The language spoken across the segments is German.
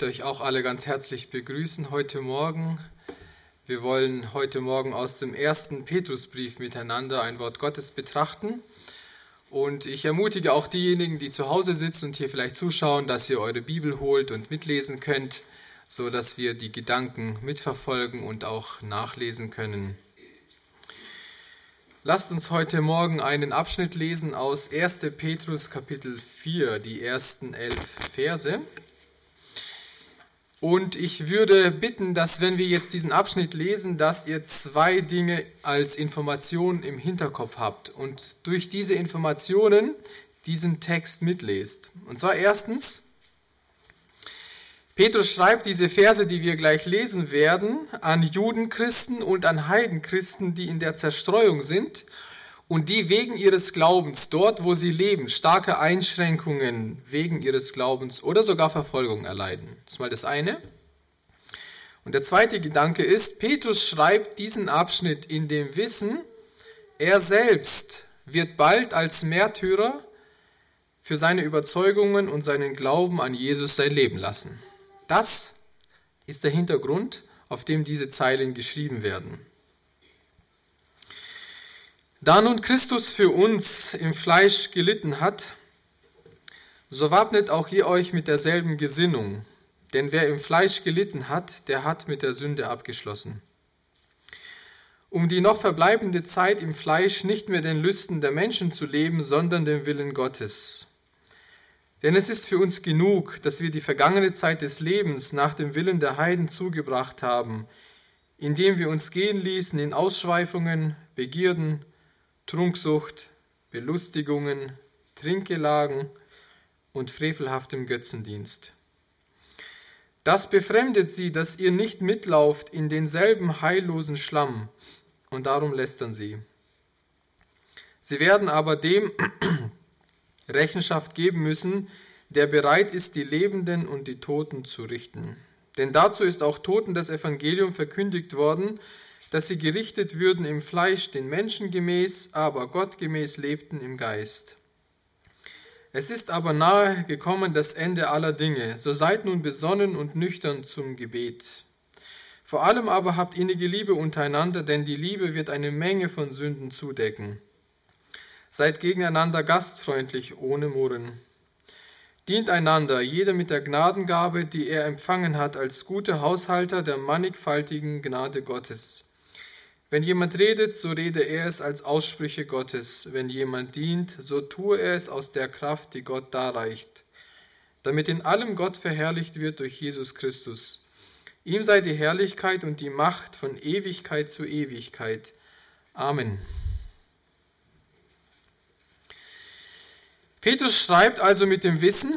möchte euch auch alle ganz herzlich begrüßen heute Morgen. Wir wollen heute Morgen aus dem 1. Petrusbrief miteinander ein Wort Gottes betrachten. Und ich ermutige auch diejenigen, die zu Hause sitzen und hier vielleicht zuschauen, dass ihr eure Bibel holt und mitlesen könnt, so dass wir die Gedanken mitverfolgen und auch nachlesen können. Lasst uns heute Morgen einen Abschnitt lesen aus 1. Petrus Kapitel 4, die ersten 11 Verse. Und ich würde bitten, dass wenn wir jetzt diesen Abschnitt lesen, dass ihr zwei Dinge als Information im Hinterkopf habt und durch diese Informationen diesen Text mitlest. Und zwar erstens, Petrus schreibt diese Verse, die wir gleich lesen werden, an Judenchristen und an Heidenchristen, die in der Zerstreuung sind und die wegen ihres Glaubens dort, wo sie leben, starke Einschränkungen wegen ihres Glaubens oder sogar Verfolgung erleiden. Das ist mal das eine. Und der zweite Gedanke ist, Petrus schreibt diesen Abschnitt in dem Wissen, er selbst wird bald als Märtyrer für seine Überzeugungen und seinen Glauben an Jesus sein Leben lassen. Das ist der Hintergrund, auf dem diese Zeilen geschrieben werden. Da nun Christus für uns im Fleisch gelitten hat, so wappnet auch ihr euch mit derselben Gesinnung. Denn wer im Fleisch gelitten hat, der hat mit der Sünde abgeschlossen. Um die noch verbleibende Zeit im Fleisch nicht mehr den Lüsten der Menschen zu leben, sondern dem Willen Gottes. Denn es ist für uns genug, dass wir die vergangene Zeit des Lebens nach dem Willen der Heiden zugebracht haben, indem wir uns gehen ließen in Ausschweifungen, Begierden, Trunksucht, Belustigungen, Trinkgelagen und frevelhaftem Götzendienst. Das befremdet sie, dass ihr nicht mitlauft in denselben heillosen Schlamm, und darum lästern sie. Sie werden aber dem Rechenschaft geben müssen, der bereit ist, die Lebenden und die Toten zu richten. Denn dazu ist auch Toten das Evangelium verkündigt worden, dass sie gerichtet würden im Fleisch den Menschen gemäß, aber Gott gemäß lebten im Geist. Es ist aber nahe gekommen das Ende aller Dinge, so seid nun besonnen und nüchtern zum Gebet. Vor allem aber habt innige Liebe untereinander, denn die Liebe wird eine Menge von Sünden zudecken. Seid gegeneinander gastfreundlich, ohne Murren. Dient einander, jeder mit der Gnadengabe, die er empfangen hat, als gute Haushalter der mannigfaltigen Gnade Gottes. Wenn jemand redet, so rede er es als Aussprüche Gottes. Wenn jemand dient, so tue er es aus der Kraft, die Gott darreicht, damit in allem Gott verherrlicht wird durch Jesus Christus. Ihm sei die Herrlichkeit und die Macht von Ewigkeit zu Ewigkeit. Amen. Petrus schreibt also mit dem Wissen,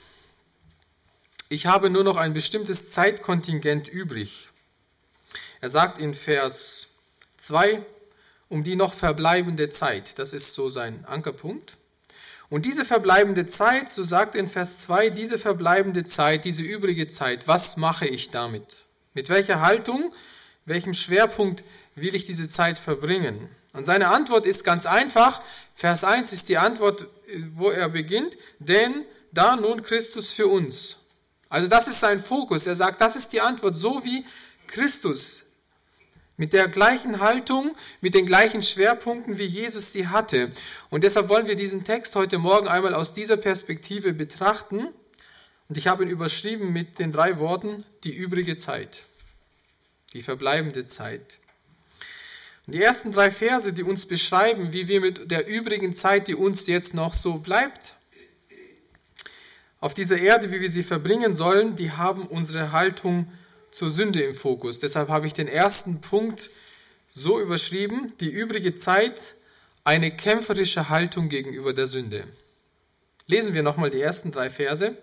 ich habe nur noch ein bestimmtes Zeitkontingent übrig. Er sagt in Vers 2, um die noch verbleibende Zeit. Das ist so sein Ankerpunkt. Und diese verbleibende Zeit, so sagt er in Vers 2, diese verbleibende Zeit, diese übrige Zeit, was mache ich damit? Mit welcher Haltung, welchem Schwerpunkt will ich diese Zeit verbringen? Und seine Antwort ist ganz einfach. Vers 1 ist die Antwort, wo er beginnt, denn da nun Christus für uns. Also das ist sein Fokus. Er sagt, das ist die Antwort, so wie Christus mit der gleichen Haltung, mit den gleichen Schwerpunkten, wie Jesus sie hatte. Und deshalb wollen wir diesen Text heute Morgen einmal aus dieser Perspektive betrachten. Und ich habe ihn überschrieben mit den 3 Worten, die übrige Zeit, die verbleibende Zeit. Und die ersten 3 Verse, die uns beschreiben, wie wir mit der übrigen Zeit, die uns jetzt noch so bleibt, auf dieser Erde, wie wir sie verbringen sollen, die haben unsere Haltung zur Sünde im Fokus. Deshalb habe ich den ersten Punkt so überschrieben, die übrige Zeit, eine kämpferische Haltung gegenüber der Sünde. Lesen wir nochmal die ersten 3 Verse.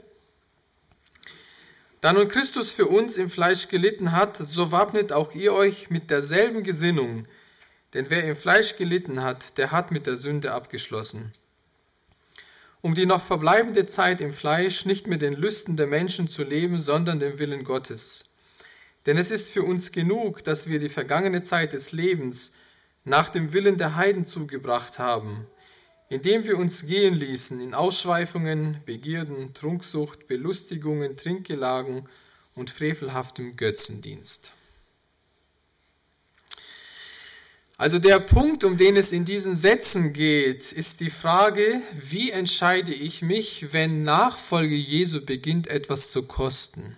Da nun Christus für uns im Fleisch gelitten hat, so wappnet auch ihr euch mit derselben Gesinnung, denn wer im Fleisch gelitten hat, der hat mit der Sünde abgeschlossen. Um die noch verbleibende Zeit im Fleisch nicht mehr den Lüsten der Menschen zu leben, sondern dem Willen Gottes. Denn es ist für uns genug, dass wir die vergangene Zeit des Lebens nach dem Willen der Heiden zugebracht haben, indem wir uns gehen ließen in Ausschweifungen, Begierden, Trunksucht, Belustigungen, Trinkgelagen und frevelhaftem Götzendienst. Also der Punkt, um den es in diesen Sätzen geht, ist die Frage, wie entscheide ich mich, wenn Nachfolge Jesu beginnt, etwas zu kosten?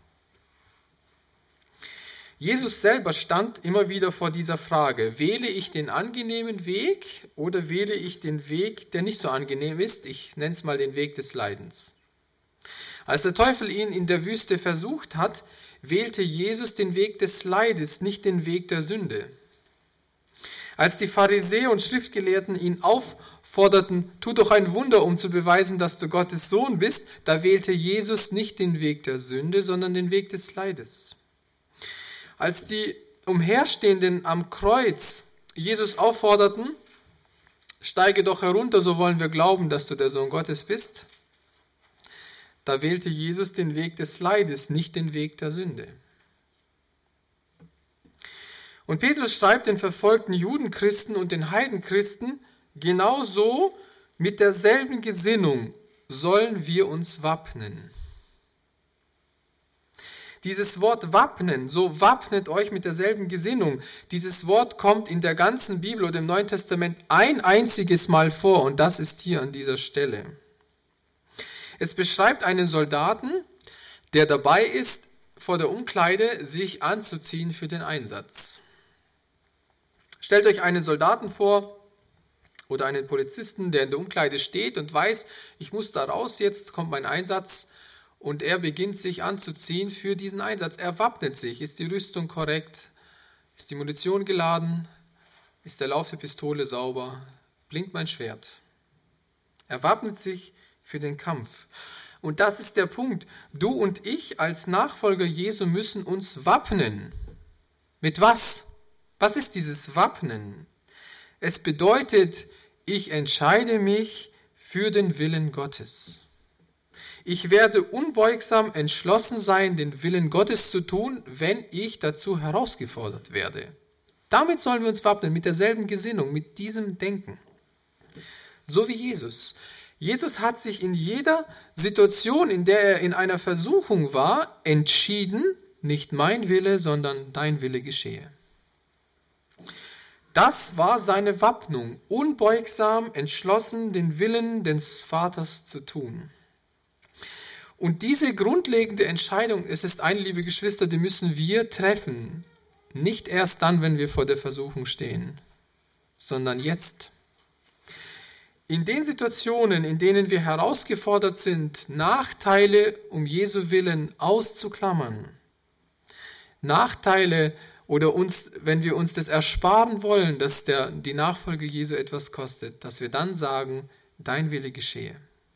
Jesus selber stand immer wieder vor dieser Frage, wähle ich den angenehmen Weg oder wähle ich den Weg, der nicht so angenehm ist? Ich nenne es mal den Weg des Leidens. Als der Teufel ihn in der Wüste versucht hat, wählte Jesus den Weg des Leides, nicht den Weg der Sünde. Als die Pharisäer und Schriftgelehrten ihn aufforderten, tu doch ein Wunder, um zu beweisen, dass du Gottes Sohn bist, da wählte Jesus nicht den Weg der Sünde, sondern den Weg des Leides. Als die Umherstehenden am Kreuz Jesus aufforderten, steige doch herunter, so wollen wir glauben, dass du der Sohn Gottes bist, da wählte Jesus den Weg des Leides, nicht den Weg der Sünde. Und Petrus schreibt den verfolgten Judenchristen und den Heidenchristen, genauso mit derselben Gesinnung sollen wir uns wappnen. Dieses Wort wappnen, so wappnet euch mit derselben Gesinnung, dieses Wort kommt in der ganzen Bibel oder im Neuen Testament ein einziges Mal vor und das ist hier an dieser Stelle. Es beschreibt einen Soldaten, der dabei ist, vor der Umkleide sich anzuziehen für den Einsatz. Stellt euch einen Soldaten vor oder einen Polizisten, der in der Umkleide steht und weiß, ich muss da raus, jetzt kommt mein Einsatz. Und er beginnt sich anzuziehen für diesen Einsatz. Er wappnet sich. Ist die Rüstung korrekt? Ist die Munition geladen? Ist der Lauf der Pistole sauber? Blinkt mein Schwert? Er wappnet sich für den Kampf. Und das ist der Punkt. Du und ich als Nachfolger Jesu müssen uns wappnen. Mit was? Was ist dieses Wappnen? Es bedeutet, ich entscheide mich für den Willen Gottes. Ich werde unbeugsam entschlossen sein, den Willen Gottes zu tun, wenn ich dazu herausgefordert werde. Damit sollen wir uns wappnen, mit derselben Gesinnung, mit diesem Denken. So wie Jesus. Jesus hat sich in jeder Situation, in der er in einer Versuchung war, entschieden, nicht mein Wille, sondern dein Wille geschehe. Das war seine Wappnung, unbeugsam entschlossen, den Willen des Vaters zu tun. Und diese grundlegende Entscheidung, es ist eine, liebe Geschwister, die müssen wir treffen. Nicht erst dann, wenn wir vor der Versuchung stehen, sondern jetzt. In den Situationen, in denen wir herausgefordert sind, Nachteile um Jesu Willen auszuklammern, Nachteile oder wenn wir uns das ersparen wollen, dass die Nachfolge Jesu etwas kostet, dass wir dann sagen, dein Wille geschehe.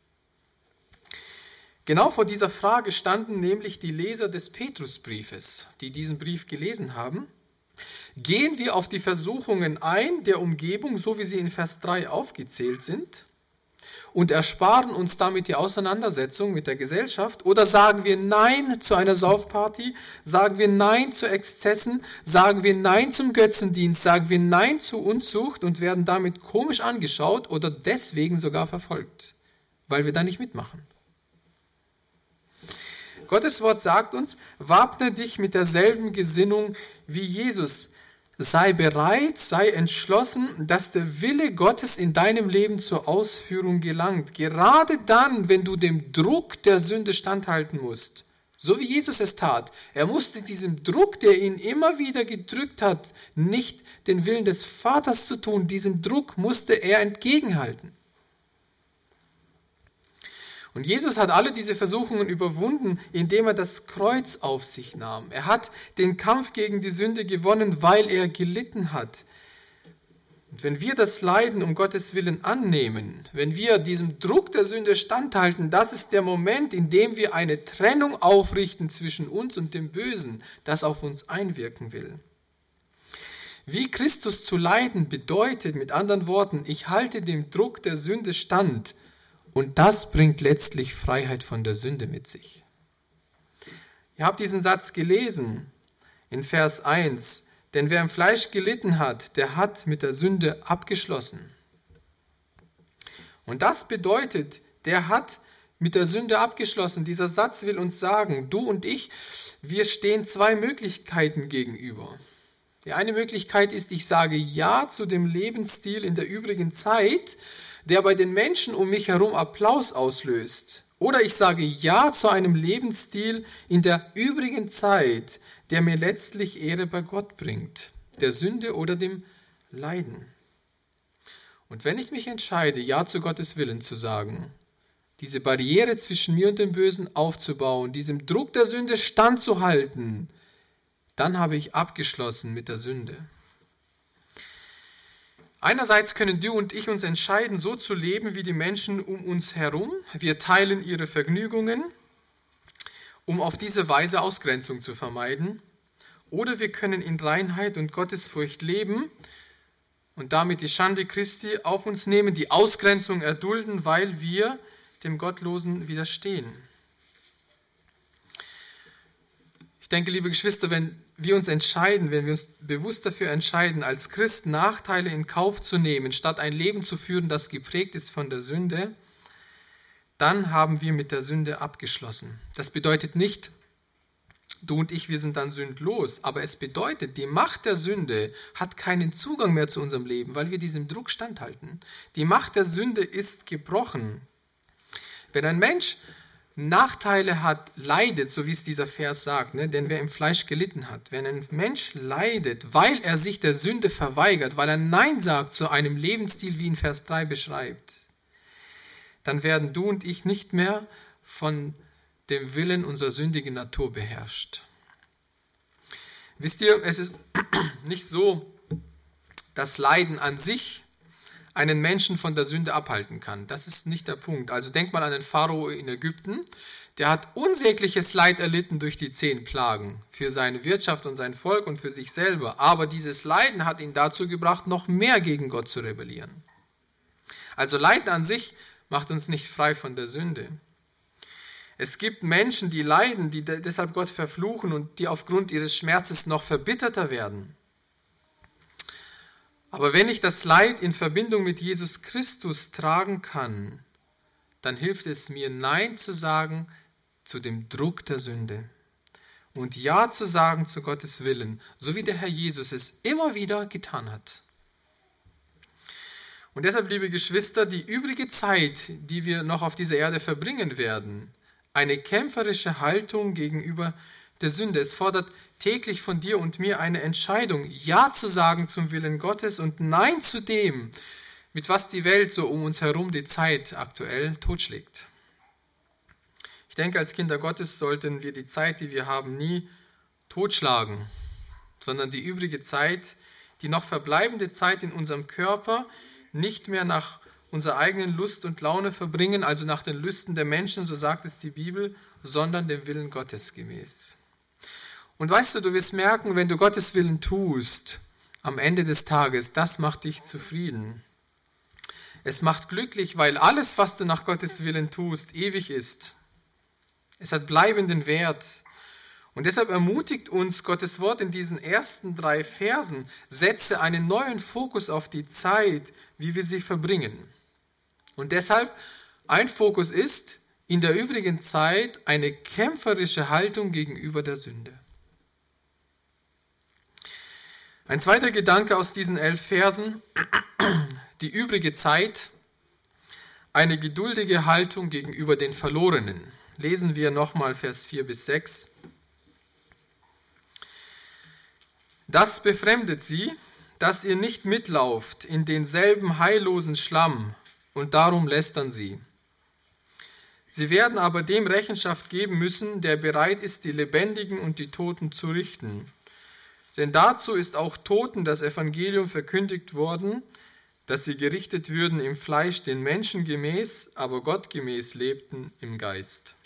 Genau vor dieser Frage standen nämlich die Leser des Petrusbriefes, die diesen Brief gelesen haben. Gehen wir auf die Versuchungen ein der Umgebung, so wie sie in Vers 3 aufgezählt sind, und ersparen uns damit die Auseinandersetzung mit der Gesellschaft? Oder sagen wir Nein zu einer Saufparty, sagen wir Nein zu Exzessen, sagen wir Nein zum Götzendienst, sagen wir Nein zu Unzucht und werden damit komisch angeschaut oder deswegen sogar verfolgt, weil wir da nicht mitmachen? Gottes Wort sagt uns, wappne dich mit derselben Gesinnung wie Jesus. Sei bereit, sei entschlossen, dass der Wille Gottes in deinem Leben zur Ausführung gelangt. Gerade dann, wenn du dem Druck der Sünde standhalten musst. So wie Jesus es tat. Er musste diesem Druck, der ihn immer wieder gedrückt hat, nicht den Willen des Vaters zu tun. Diesem Druck musste er entgegenhalten. Und Jesus hat alle diese Versuchungen überwunden, indem er das Kreuz auf sich nahm. Er hat den Kampf gegen die Sünde gewonnen, weil er gelitten hat. Und wenn wir das Leiden um Gottes Willen annehmen, wenn wir diesem Druck der Sünde standhalten, das ist der Moment, in dem wir eine Trennung aufrichten zwischen uns und dem Bösen, das auf uns einwirken will. Wie Christus zu leiden bedeutet, mit anderen Worten, ich halte dem Druck der Sünde stand. Und das bringt letztlich Freiheit von der Sünde mit sich. Ihr habt diesen Satz gelesen in Vers 1. Denn wer im Fleisch gelitten hat, der hat mit der Sünde abgeschlossen. Und das bedeutet, der hat mit der Sünde abgeschlossen. Dieser Satz will uns sagen, du und ich, wir stehen zwei Möglichkeiten gegenüber. Die eine Möglichkeit ist, ich sage Ja zu dem Lebensstil in der übrigen Zeit, der bei den Menschen um mich herum Applaus auslöst. Oder ich sage Ja zu einem Lebensstil in der übrigen Zeit, der mir letztlich Ehre bei Gott bringt, der Sünde oder dem Leiden. Und wenn ich mich entscheide, Ja zu Gottes Willen zu sagen, diese Barriere zwischen mir und dem Bösen aufzubauen, diesem Druck der Sünde standzuhalten, dann habe ich abgeschlossen mit der Sünde. Einerseits können du und ich uns entscheiden, so zu leben wie die Menschen um uns herum. Wir teilen ihre Vergnügungen, um auf diese Weise Ausgrenzung zu vermeiden. Oder wir können in Reinheit und Gottesfurcht leben und damit die Schande Christi auf uns nehmen, die Ausgrenzung erdulden, weil wir dem Gottlosen widerstehen. Ich denke, liebe Geschwister, wenn wir uns bewusst dafür entscheiden, als Christen Nachteile in Kauf zu nehmen, statt ein Leben zu führen, das geprägt ist von der Sünde, dann haben wir mit der Sünde abgeschlossen. Das bedeutet nicht, du und ich, wir sind dann sündlos, aber es bedeutet, die Macht der Sünde hat keinen Zugang mehr zu unserem Leben, weil wir diesem Druck standhalten. Die Macht der Sünde ist gebrochen. Wenn ein Mensch Nachteile hat, leidet, so wie es dieser Vers sagt, denn wer im Fleisch gelitten hat, wenn ein Mensch leidet, weil er sich der Sünde verweigert, weil er Nein sagt zu einem Lebensstil, wie in Vers 3 beschreibt, dann werden du und ich nicht mehr von dem Willen unserer sündigen Natur beherrscht. Wisst ihr, es ist nicht so, dass Leiden an sich einen Menschen von der Sünde abhalten kann. Das ist nicht der Punkt. Also denk mal an den Pharao in Ägypten. Der hat unsägliches Leid erlitten durch die 10 Plagen für seine Wirtschaft und sein Volk und für sich selber. Aber dieses Leiden hat ihn dazu gebracht, noch mehr gegen Gott zu rebellieren. Also Leiden an sich macht uns nicht frei von der Sünde. Es gibt Menschen, die leiden, die deshalb Gott verfluchen und die aufgrund ihres Schmerzes noch verbitterter werden. Aber wenn ich das Leid in Verbindung mit Jesus Christus tragen kann, dann hilft es mir, Nein zu sagen zu dem Druck der Sünde und Ja zu sagen zu Gottes Willen, so wie der Herr Jesus es immer wieder getan hat. Und deshalb, liebe Geschwister, die übrige Zeit, die wir noch auf dieser Erde verbringen werden, eine kämpferische Haltung gegenüber der Sünde. Es fordert täglich von dir und mir eine Entscheidung, Ja zu sagen zum Willen Gottes und Nein zu dem, mit was die Welt so um uns herum die Zeit aktuell totschlägt. Ich denke, als Kinder Gottes sollten wir die Zeit, die wir haben, nie totschlagen, sondern die übrige Zeit, die noch verbleibende Zeit in unserem Körper nicht mehr nach unserer eigenen Lust und Laune verbringen, also nach den Lüsten der Menschen, so sagt es die Bibel, sondern dem Willen Gottes gemäß. Und weißt du, du wirst merken, wenn du Gottes Willen tust, am Ende des Tages, das macht dich zufrieden. Es macht glücklich, weil alles, was du nach Gottes Willen tust, ewig ist. Es hat bleibenden Wert. Und deshalb ermutigt uns Gottes Wort in diesen ersten 3 Versen, setze einen neuen Fokus auf die Zeit, wie wir sie verbringen. Und deshalb, ein Fokus ist, in der übrigen Zeit eine kämpferische Haltung gegenüber der Sünde. Ein zweiter Gedanke aus diesen 11 Versen, die übrige Zeit, eine geduldige Haltung gegenüber den Verlorenen. Lesen wir nochmal Vers 4 bis 6. Das befremdet sie, dass ihr nicht mitlauft in denselben heillosen Schlamm, und darum lästern sie. Sie werden aber dem Rechenschaft geben müssen, der bereit ist, die Lebendigen und die Toten zu richten. Denn dazu ist auch Toten das Evangelium verkündigt worden, dass sie gerichtet würden im Fleisch den Menschen gemäß, aber Gott gemäß lebten im Geist.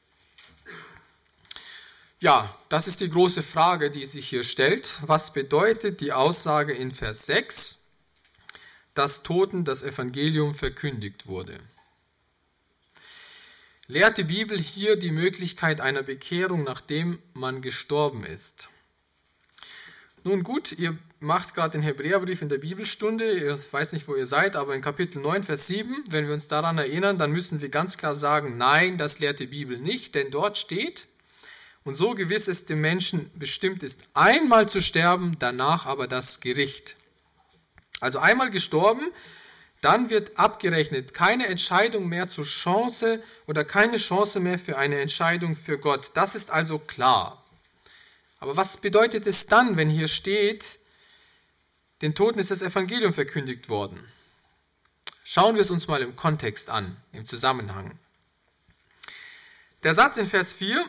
Ja, das ist die große Frage, die sich hier stellt. Was bedeutet die Aussage in Vers 6, dass Toten das Evangelium verkündigt wurde? Lehrt die Bibel hier die Möglichkeit einer Bekehrung, nachdem man gestorben ist? Nun gut, ihr macht gerade den Hebräerbrief in der Bibelstunde. Ich weiß nicht, wo ihr seid, aber in Kapitel 9, Vers 7, wenn wir uns daran erinnern, dann müssen wir ganz klar sagen, nein, das lehrt die Bibel nicht, denn dort steht, und so gewiss es dem Menschen bestimmt ist, einmal zu sterben, danach aber das Gericht. Also einmal gestorben, dann wird abgerechnet, keine Entscheidung mehr zur Chance oder keine Chance mehr für eine Entscheidung für Gott. Das ist also klar. Aber was bedeutet es dann, wenn hier steht, den Toten ist das Evangelium verkündigt worden? Schauen wir es uns mal im Kontext an, im Zusammenhang. Der Satz in Vers 4,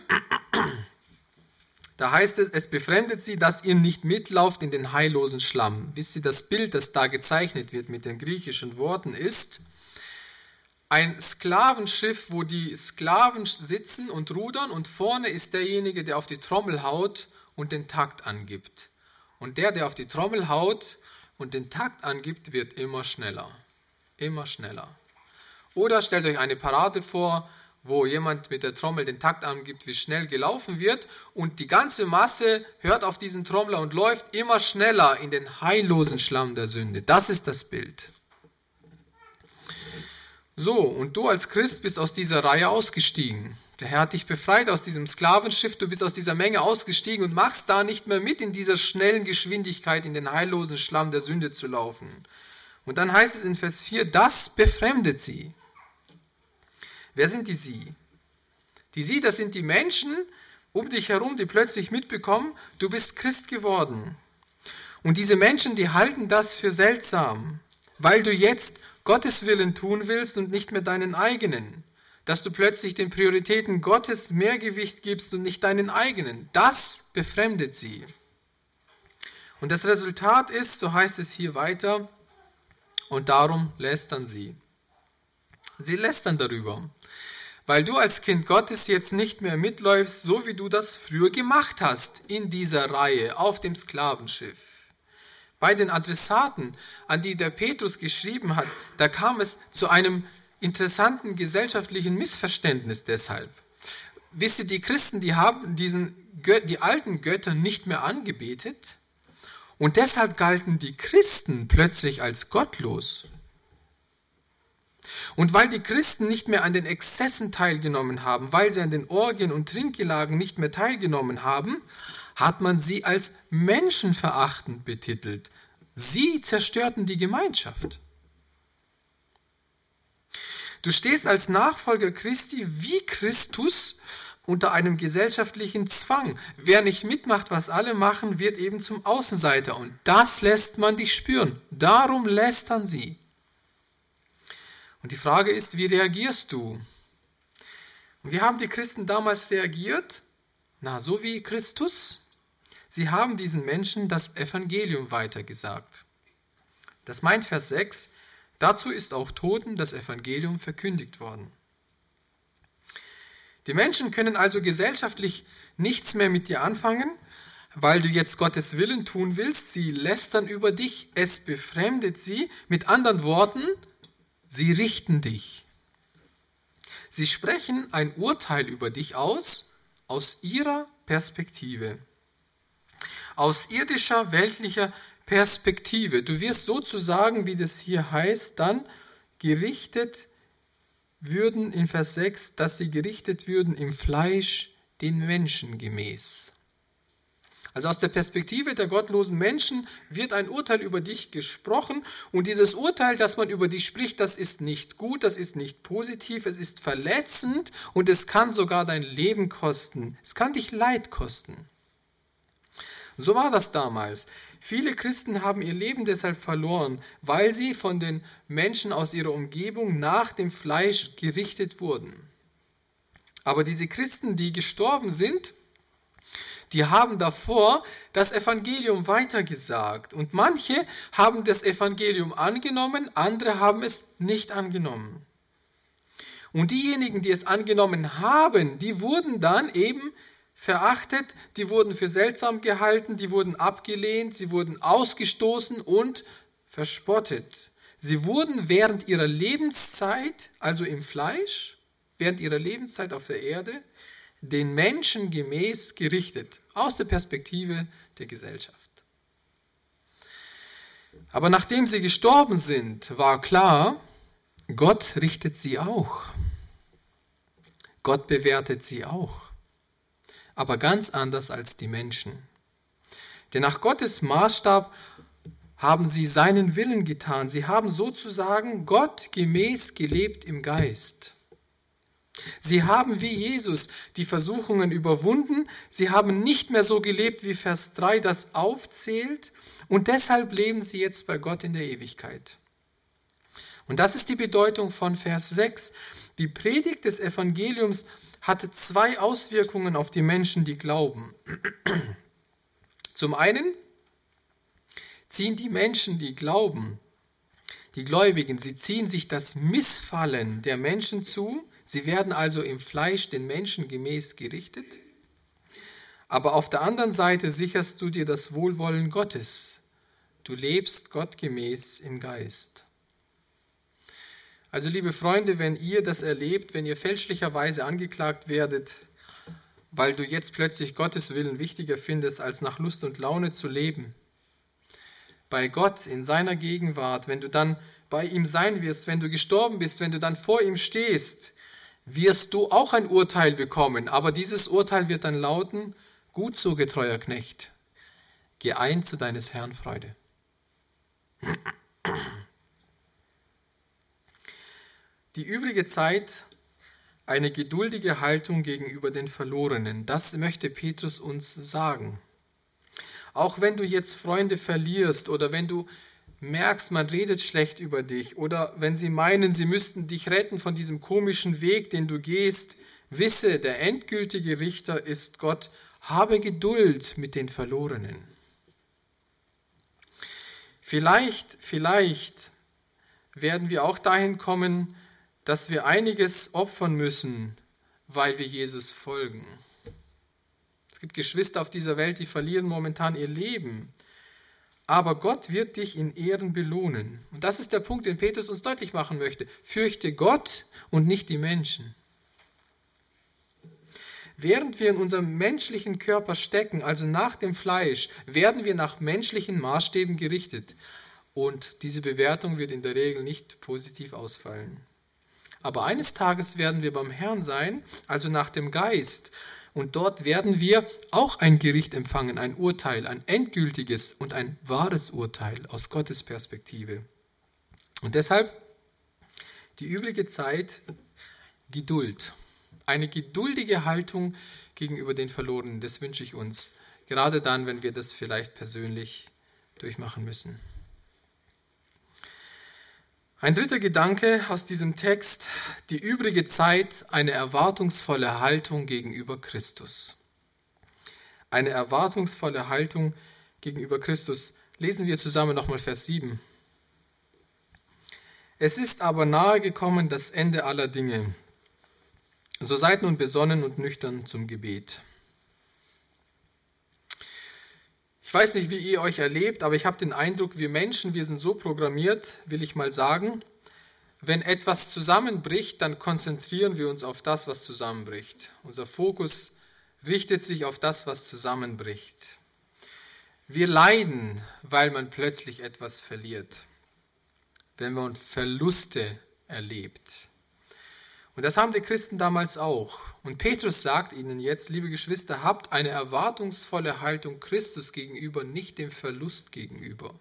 da heißt es, es befremdet sie, dass ihr nicht mitlauft in den heillosen Schlamm. Wisst ihr, das Bild, das da gezeichnet wird mit den griechischen Worten, ist ein Sklavenschiff, wo die Sklaven sitzen und rudern und vorne ist derjenige, der auf die Trommel haut und den Takt angibt. Und der auf die Trommel haut und den Takt angibt, wird immer schneller. Immer schneller. Oder stellt euch eine Parade vor, wo jemand mit der Trommel den Takt angibt, wie schnell gelaufen wird und die ganze Masse hört auf diesen Trommler und läuft immer schneller in den heillosen Schlamm der Sünde. Das ist das Bild. So, und du als Christ bist aus dieser Reihe ausgestiegen. Der Herr hat dich befreit aus diesem Sklavenschiff, du bist aus dieser Menge ausgestiegen und machst da nicht mehr mit, in dieser schnellen Geschwindigkeit in den heillosen Schlamm der Sünde zu laufen. Und dann heißt es in Vers 4, das befremdet sie. Wer sind die Sie? Die Sie, das sind die Menschen um dich herum, die plötzlich mitbekommen, du bist Christ geworden. Und diese Menschen, die halten das für seltsam, weil du jetzt Gottes Willen tun willst und nicht mehr deinen eigenen. Dass du plötzlich den Prioritäten Gottes mehr Gewicht gibst und nicht deinen eigenen. Das befremdet sie. Und das Resultat ist, so heißt es hier weiter, und darum lästern sie. Sie lästern darüber, weil du als Kind Gottes jetzt nicht mehr mitläufst, so wie du das früher gemacht hast, in dieser Reihe, auf dem Sklavenschiff. Bei den Adressaten, an die der Petrus geschrieben hat, da kam es zu einem interessanten gesellschaftlichen Missverständnis deshalb. Wisst ihr, die Christen, die haben die alten Götter nicht mehr angebetet und deshalb galten die Christen plötzlich als gottlos. Und weil die Christen nicht mehr an den Exzessen teilgenommen haben, weil sie an den Orgien und Trinkgelagen nicht mehr teilgenommen haben, hat man sie als menschenverachtend betitelt. Sie zerstörten die Gemeinschaft. Du stehst als Nachfolger Christi wie Christus unter einem gesellschaftlichen Zwang. Wer nicht mitmacht, was alle machen, wird eben zum Außenseiter. Und das lässt man dich spüren. Darum lästern sie. Und die Frage ist, wie reagierst du? Und wie haben die Christen damals reagiert? Na, so wie Christus. Sie haben diesen Menschen das Evangelium weitergesagt. Das meint Vers 6, dazu ist auch Toten das Evangelium verkündigt worden. Die Menschen können also gesellschaftlich nichts mehr mit dir anfangen, weil du jetzt Gottes Willen tun willst. Sie lästern über dich, es befremdet sie. Mit anderen Worten, sie richten dich. Sie sprechen ein Urteil über dich aus ihrer Perspektive. Aus irdischer, weltlicher Perspektive. Du wirst sozusagen, wie das hier heißt, dann gerichtet würden in Vers 6, dass sie gerichtet würden im Fleisch den Menschen gemäß. Also aus der Perspektive der gottlosen Menschen wird ein Urteil über dich gesprochen und dieses Urteil, das man über dich spricht, das ist nicht gut, das ist nicht positiv, es ist verletzend und es kann sogar dein Leben kosten. Es kann dich Leid kosten. So war das damals. Viele Christen haben ihr Leben deshalb verloren, weil sie von den Menschen aus ihrer Umgebung nach dem Fleisch gerichtet wurden. Aber diese Christen, die gestorben sind, die haben davor das Evangelium weitergesagt. Und manche haben das Evangelium angenommen, andere haben es nicht angenommen. Und diejenigen, die es angenommen haben, die wurden dann eben verachtet, die wurden für seltsam gehalten, die wurden abgelehnt, sie wurden ausgestoßen und verspottet. Sie wurden während ihrer Lebenszeit, also im Fleisch, während ihrer Lebenszeit auf der Erde, den Menschen gemäß gerichtet, aus der Perspektive der Gesellschaft. Aber nachdem sie gestorben sind, war klar, Gott richtet sie auch. Gott bewertet sie auch. Aber ganz anders als die Menschen. Denn nach Gottes Maßstab haben sie seinen Willen getan. Sie haben sozusagen Gott gemäß gelebt im Geist. Sie haben wie Jesus die Versuchungen überwunden. Sie haben nicht mehr so gelebt, wie Vers 3 das aufzählt. Und deshalb leben sie jetzt bei Gott in der Ewigkeit. Und das ist die Bedeutung von Vers 6. Die Predigt des Evangeliums hatte zwei Auswirkungen auf die Menschen, die glauben. Zum einen ziehen die Menschen, die glauben, die Gläubigen, sie ziehen sich das Missfallen der Menschen zu. Sie werden also im Fleisch den Menschen gemäß gerichtet. Aber auf der anderen Seite sicherst du dir das Wohlwollen Gottes. Du lebst Gott gemäß im Geist. Also liebe Freunde, wenn ihr das erlebt, wenn ihr fälschlicherweise angeklagt werdet, weil du jetzt plötzlich Gottes Willen wichtiger findest, als nach Lust und Laune zu leben, bei Gott in seiner Gegenwart, wenn du dann bei ihm sein wirst, wenn du gestorben bist, wenn du dann vor ihm stehst, wirst du auch ein Urteil bekommen. Aber dieses Urteil wird dann lauten: Gut so, getreuer Knecht, geh ein zu deines Herrn Freude. Die übrige Zeit eine geduldige Haltung gegenüber den Verlorenen. Das möchte Petrus uns sagen. Auch wenn du jetzt Freunde verlierst oder wenn du merkst, man redet schlecht über dich oder wenn sie meinen, sie müssten dich retten von diesem komischen Weg, den du gehst, wisse, der endgültige Richter ist Gott. Habe Geduld mit den Verlorenen. Vielleicht werden wir auch dahin kommen, dass wir einiges opfern müssen, weil wir Jesus folgen. Es gibt Geschwister auf dieser Welt, die verlieren momentan ihr Leben. Aber Gott wird dich in Ehren belohnen. Und das ist der Punkt, den Petrus uns deutlich machen möchte. Fürchte Gott und nicht die Menschen. Während wir in unserem menschlichen Körper stecken, also nach dem Fleisch, werden wir nach menschlichen Maßstäben gerichtet. Und diese Bewertung wird in der Regel nicht positiv ausfallen. Aber eines Tages werden wir beim Herrn sein, also nach dem Geist. Und dort werden wir auch ein Gericht empfangen, ein Urteil, ein endgültiges und ein wahres Urteil aus Gottes Perspektive. Und deshalb die übrige Zeit Geduld. Eine geduldige Haltung gegenüber den Verlorenen, das wünsche ich uns. Gerade dann, wenn wir das vielleicht persönlich durchmachen müssen. Ein dritter Gedanke aus diesem Text: die übrige Zeit eine erwartungsvolle Haltung gegenüber Christus. Eine erwartungsvolle Haltung gegenüber Christus. Lesen wir zusammen nochmal Vers 7. Es ist aber nahe gekommen das Ende aller Dinge. So seid nun besonnen und nüchtern zum Gebet. Ich weiß nicht, wie ihr euch erlebt, aber ich habe den Eindruck, wir Menschen, wir sind so programmiert, will ich mal sagen, wenn etwas zusammenbricht, dann konzentrieren wir uns auf das, was zusammenbricht. Unser Fokus richtet sich auf das, was zusammenbricht. Wir leiden, weil man plötzlich etwas verliert, wenn man Verluste erlebt. Und das haben die Christen damals auch. Und Petrus sagt ihnen jetzt: Liebe Geschwister, habt eine erwartungsvolle Haltung Christus gegenüber, nicht dem Verlust gegenüber.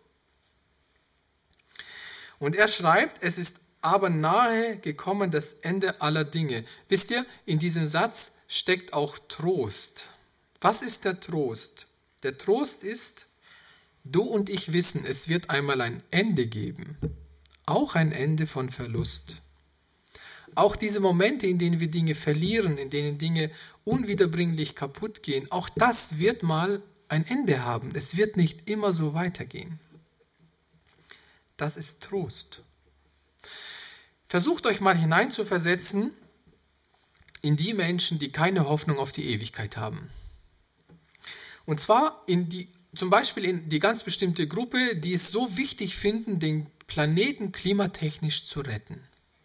Und er schreibt: Es ist aber nahe gekommen das Ende aller Dinge. Wisst ihr, in diesem Satz steckt auch Trost. Was ist der Trost? Der Trost ist, du und ich wissen, es wird einmal ein Ende geben. Auch ein Ende von Verlust. Auch diese Momente, in denen wir Dinge verlieren, in denen Dinge unwiederbringlich kaputt gehen, auch das wird mal ein Ende haben. Es wird nicht immer so weitergehen. Das ist Trost. Versucht euch mal hineinzuversetzen in die Menschen, die keine Hoffnung auf die Ewigkeit haben. Und zwar zum Beispiel in die ganz bestimmte Gruppe, die es so wichtig finden, den Planeten klimatechnisch zu retten.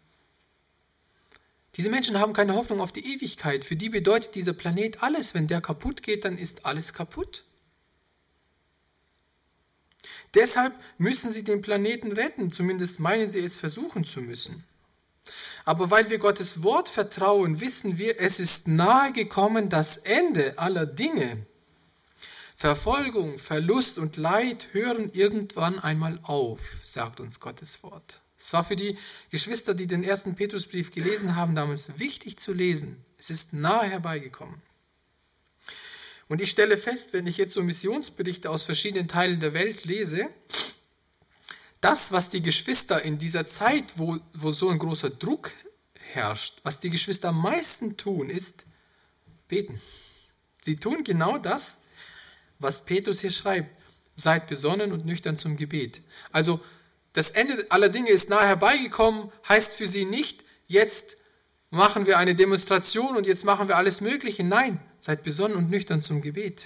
Diese Menschen haben keine Hoffnung auf die Ewigkeit. Für die bedeutet dieser Planet alles. Wenn der kaputt geht, dann ist alles kaputt. Deshalb müssen sie den Planeten retten, zumindest meinen sie es versuchen zu müssen. Aber weil wir Gottes Wort vertrauen, wissen wir, es ist nahe gekommen das Ende aller Dinge. Verfolgung, Verlust und Leid hören irgendwann einmal auf, sagt uns Gottes Wort. Es war für die Geschwister, die den ersten Petrusbrief gelesen haben, damals wichtig zu lesen. Es ist nahe herbeigekommen. Und ich stelle fest, wenn ich jetzt so Missionsberichte aus verschiedenen Teilen der Welt lese, das, was die Geschwister in dieser Zeit, wo so ein großer Druck herrscht, was die Geschwister am meisten tun, ist beten. Sie tun genau das, was Petrus hier schreibt. Seid besonnen und nüchtern zum Gebet. Also das Ende aller Dinge ist nahe herbeigekommen, heißt für sie nicht, jetzt machen wir eine Demonstration und jetzt machen wir alles Mögliche. Nein, seid besonnen und nüchtern zum Gebet.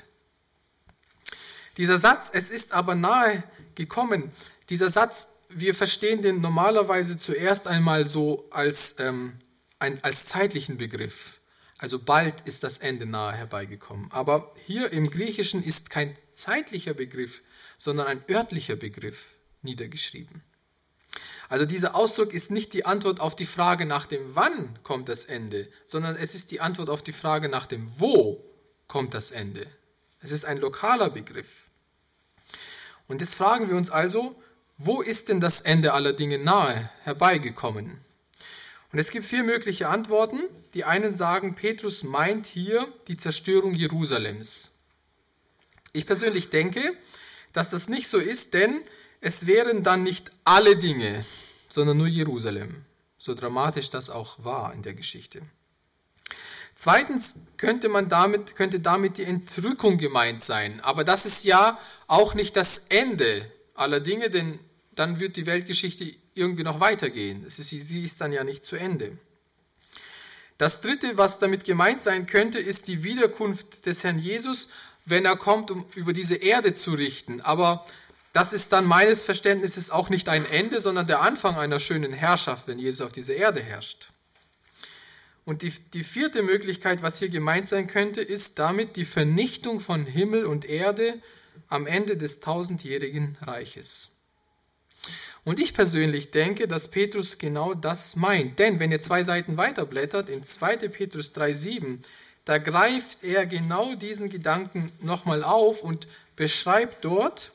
Dieser Satz, es ist aber nahe gekommen, dieser Satz, wir verstehen den normalerweise zuerst einmal so als zeitlichen Begriff. Also bald ist das Ende nahe herbeigekommen. Aber hier im Griechischen ist kein zeitlicher Begriff, sondern ein örtlicher Begriff niedergeschrieben. Also dieser Ausdruck ist nicht die Antwort auf die Frage nach dem Wann kommt das Ende, sondern es ist die Antwort auf die Frage nach dem Wo kommt das Ende. Es ist ein lokaler Begriff. Und jetzt fragen wir uns also, wo ist denn das Ende aller Dinge nahe herbeigekommen? Und es gibt 4 mögliche Antworten. Die einen sagen, Petrus meint hier die Zerstörung Jerusalems. Ich persönlich denke, dass das nicht so ist, denn es wären dann nicht alle Dinge, sondern nur Jerusalem. So dramatisch das auch war in der Geschichte. Zweitens könnte damit die Entrückung gemeint sein. Aber das ist ja auch nicht das Ende aller Dinge, denn dann wird die Weltgeschichte irgendwie noch weitergehen. Sie ist dann ja nicht zu Ende. Das Dritte, was damit gemeint sein könnte, ist die Wiederkunft des Herrn Jesus, wenn er kommt, um über diese Erde zu richten. Aber das ist dann meines Verständnisses auch nicht ein Ende, sondern der Anfang einer schönen Herrschaft, wenn Jesus auf dieser Erde herrscht. Und die 4. Möglichkeit, was hier gemeint sein könnte, ist damit die Vernichtung von Himmel und Erde am Ende des 1000-jährigen Reiches. Und ich persönlich denke, dass Petrus genau das meint. Denn wenn ihr 2 Seiten weiterblättert, in 2. Petrus 3,7, da greift er genau diesen Gedanken nochmal auf und beschreibt dort,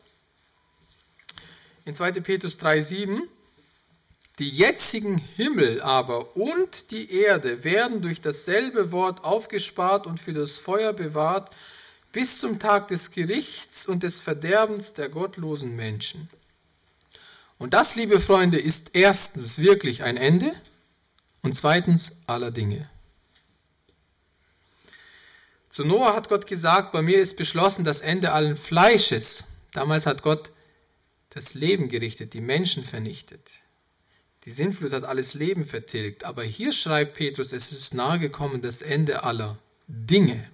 in 2. Petrus 3,7, die jetzigen Himmel aber und die Erde werden durch dasselbe Wort aufgespart und für das Feuer bewahrt, bis zum Tag des Gerichts und des Verderbens der gottlosen Menschen. Und das, liebe Freunde, ist erstens wirklich ein Ende und zweitens aller Dinge. Zu Noah hat Gott gesagt, bei mir ist beschlossen das Ende allen Fleisches. Damals hat Gott das Leben gerichtet, die Menschen vernichtet. Die Sintflut hat alles Leben vertilgt. Aber hier schreibt Petrus, es ist nahe gekommen das Ende aller Dinge.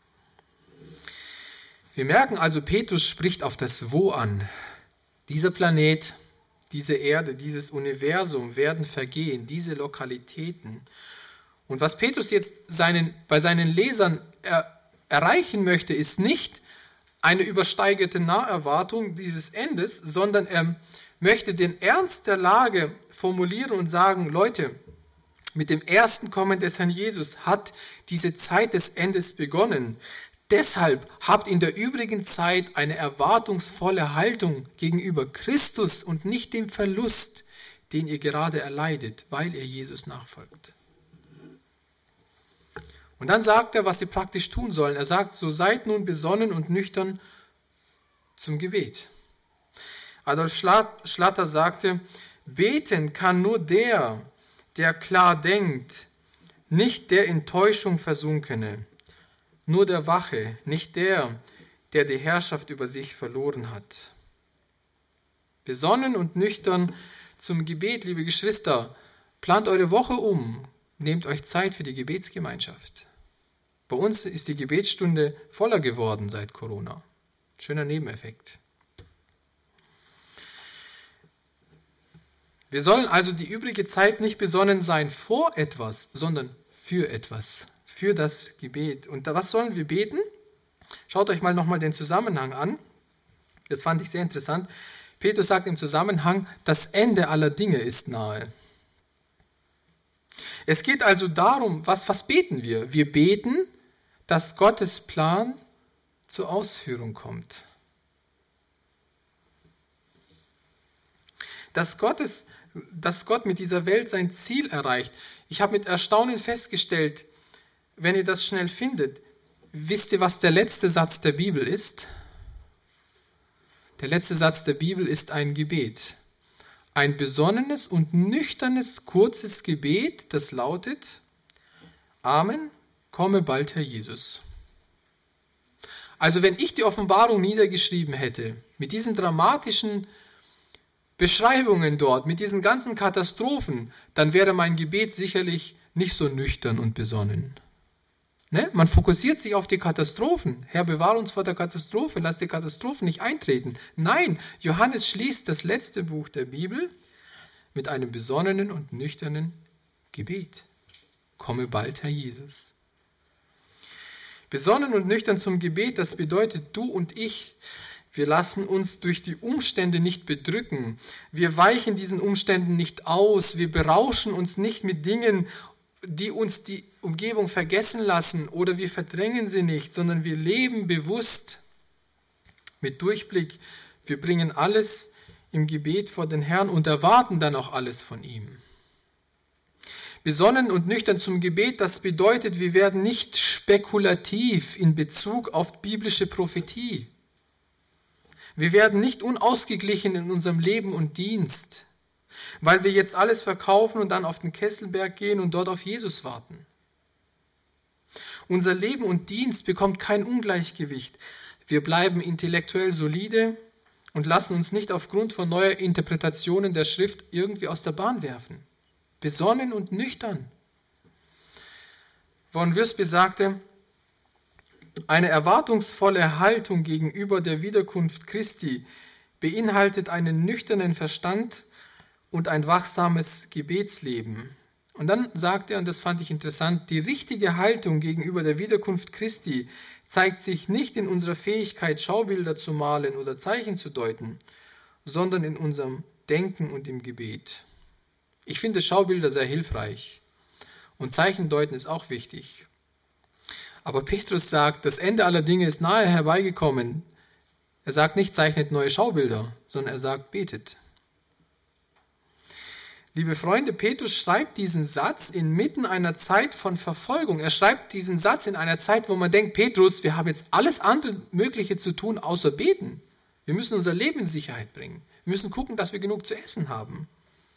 Wir merken also, Petrus spricht auf das Wo an. Dieser Planet, diese Erde, dieses Universum werden vergehen, diese Lokalitäten. Und was Petrus jetzt bei seinen Lesern erreichen möchte, ist nicht eine übersteigerte Naherwartung dieses Endes, sondern er möchte den Ernst der Lage formulieren und sagen, Leute, mit dem ersten Kommen des Herrn Jesus hat diese Zeit des Endes begonnen. Deshalb habt in der übrigen Zeit eine erwartungsvolle Haltung gegenüber Christus und nicht dem Verlust, den ihr gerade erleidet, weil ihr Jesus nachfolgt. Und dann sagt er, was sie praktisch tun sollen. Er sagt, so seid nun besonnen und nüchtern zum Gebet. Adolf Schlatter sagte, beten kann nur der klar denkt, nicht der in Täuschung Versunkene. Nur der Wache, nicht der die Herrschaft über sich verloren hat. Besonnen und nüchtern zum Gebet, liebe Geschwister, plant eure Woche um, nehmt euch Zeit für die Gebetsgemeinschaft. Bei uns ist die Gebetsstunde voller geworden seit Corona. Schöner Nebeneffekt. Wir sollen also die übrige Zeit nicht besonnen sein vor etwas, sondern für etwas. Für das Gebet. Und was sollen wir beten? Schaut euch mal nochmal den Zusammenhang an. Das fand ich sehr interessant. Petrus sagt im Zusammenhang, das Ende aller Dinge ist nahe. Es geht also darum, was beten wir? Wir beten, dass Gottes Plan zur Ausführung kommt. Dass Gott mit dieser Welt sein Ziel erreicht. Ich habe mit Erstaunen festgestellt, wenn ihr das schnell findet, wisst ihr, was der letzte Satz der Bibel ist? Der letzte Satz der Bibel ist ein Gebet. Ein besonnenes und nüchternes, kurzes Gebet, das lautet: Amen, komme bald, Herr Jesus. Also wenn ich die Offenbarung niedergeschrieben hätte, mit diesen dramatischen Beschreibungen dort, mit diesen ganzen Katastrophen, dann wäre mein Gebet sicherlich nicht so nüchtern und besonnen. Ne? Man fokussiert sich auf die Katastrophen. Herr, bewahre uns vor der Katastrophe, lass die Katastrophen nicht eintreten. Nein, Johannes schließt das letzte Buch der Bibel mit einem besonnenen und nüchternen Gebet. Komme bald, Herr Jesus. Besonnen und nüchtern zum Gebet, das bedeutet, du und ich, wir lassen uns durch die Umstände nicht bedrücken. Wir weichen diesen Umständen nicht aus. Wir berauschen uns nicht mit Dingen, die uns die Umgebung vergessen lassen, oder wir verdrängen sie nicht, sondern wir leben bewusst mit Durchblick. Wir bringen alles im Gebet vor den Herrn und erwarten dann auch alles von ihm. Besonnen und nüchtern zum Gebet, das bedeutet, wir werden nicht spekulativ in Bezug auf biblische Prophetie. Wir werden nicht unausgeglichen in unserem Leben und Dienst, weil wir jetzt alles verkaufen und dann auf den Kesselberg gehen und dort auf Jesus warten. Unser Leben und Dienst bekommt kein Ungleichgewicht. Wir bleiben intellektuell solide und lassen uns nicht aufgrund von neuer Interpretationen der Schrift irgendwie aus der Bahn werfen. Besonnen und nüchtern. Von Würsby sagte, eine erwartungsvolle Haltung gegenüber der Wiederkunft Christi beinhaltet einen nüchternen Verstand und ein wachsames Gebetsleben. Und dann sagt er, und das fand ich interessant, die richtige Haltung gegenüber der Wiederkunft Christi zeigt sich nicht in unserer Fähigkeit, Schaubilder zu malen oder Zeichen zu deuten, sondern in unserem Denken und im Gebet. Ich finde Schaubilder sehr hilfreich und Zeichendeuten ist auch wichtig. Aber Petrus sagt, das Ende aller Dinge ist nahe herbeigekommen. Er sagt nicht, zeichnet neue Schaubilder, sondern er sagt, betet. Liebe Freunde, Petrus schreibt diesen Satz inmitten einer Zeit von Verfolgung. Er schreibt diesen Satz in einer Zeit, wo man denkt, Petrus, wir haben jetzt alles andere Mögliche zu tun, außer beten. Wir müssen unser Leben in Sicherheit bringen. Wir müssen gucken, dass wir genug zu essen haben.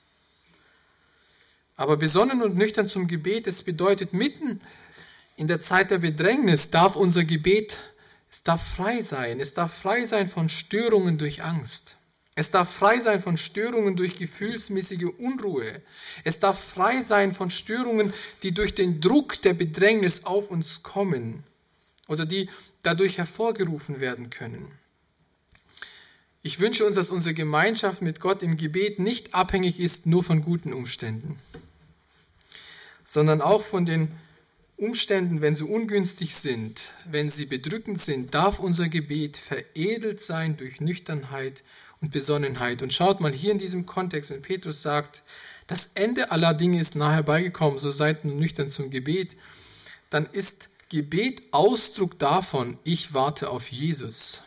Aber besonnen und nüchtern zum Gebet, es bedeutet, mitten in der Zeit der Bedrängnis darf unser Gebet, es darf frei sein. Es darf frei sein von Störungen durch Angst. Es darf frei sein von Störungen durch gefühlsmäßige Unruhe. Es darf frei sein von Störungen, die durch den Druck der Bedrängnis auf uns kommen oder die dadurch hervorgerufen werden können. Ich wünsche uns, dass unsere Gemeinschaft mit Gott im Gebet nicht abhängig ist nur von guten Umständen, sondern auch von den Umständen, wenn sie ungünstig sind, wenn sie bedrückend sind, darf unser Gebet veredelt sein durch Nüchternheit und Besonnenheit. Und schaut mal hier in diesem Kontext, wenn Petrus sagt, das Ende aller Dinge ist nahe herbeigekommen, so seid nun nüchtern zum Gebet, dann ist Gebet Ausdruck davon, ich warte auf Jesus.